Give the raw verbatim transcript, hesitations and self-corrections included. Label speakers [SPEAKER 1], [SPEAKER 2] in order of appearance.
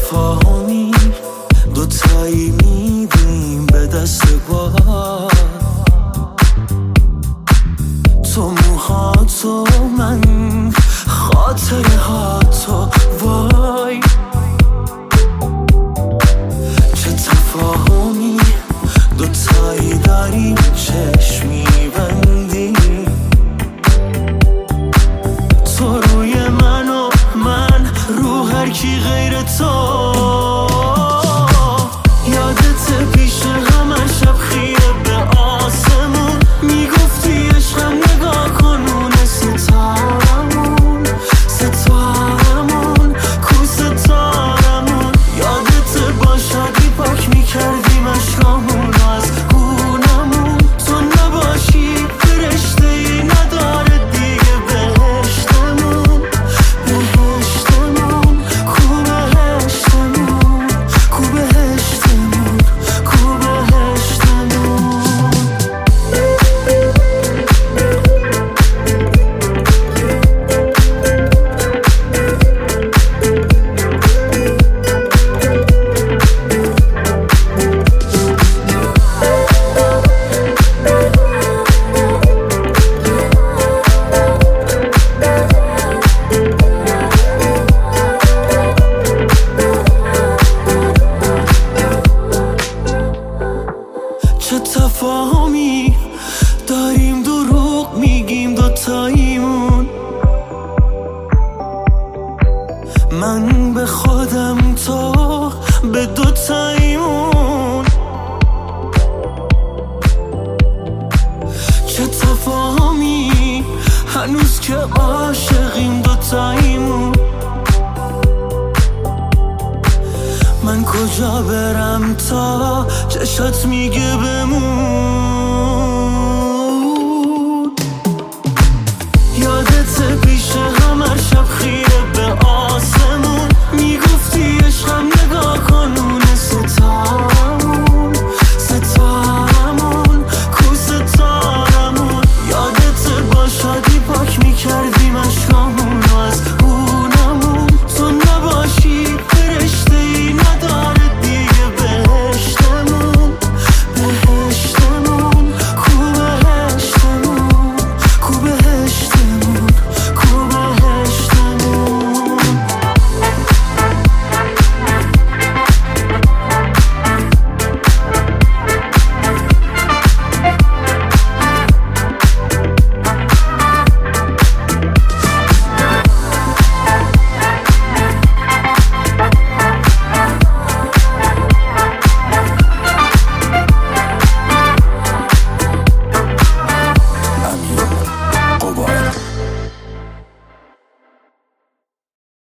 [SPEAKER 1] تفاهمی دوتایی میدیم به دست باد، تو موهاتو من خاطره هاتو وای. چه تفاهمی دوتایی داریم چشم میبندیم، تو روی من و من رو هر کی غیر تو. یادت پیش همه شب خیره به آسمون میگفتی عشقم نگاه کن اونه ستارمون ستارمون کو ستارمون. یادت با شادی پاک میکردیم عشقامون از گونمون، تو نباشی فرشته ای نداره دیگه بهشتمون بهشتمون کو بهشتمون کو بهشتمون کو بهشتمون. چه تفاهمی داریم دروغ میگیم دوتاییمون، من به خودم تو به دوتاییمون. چه تفاهمی هنوز که عاشقیم دوتاییمون، من کجا برم تا چشات میگه بمون.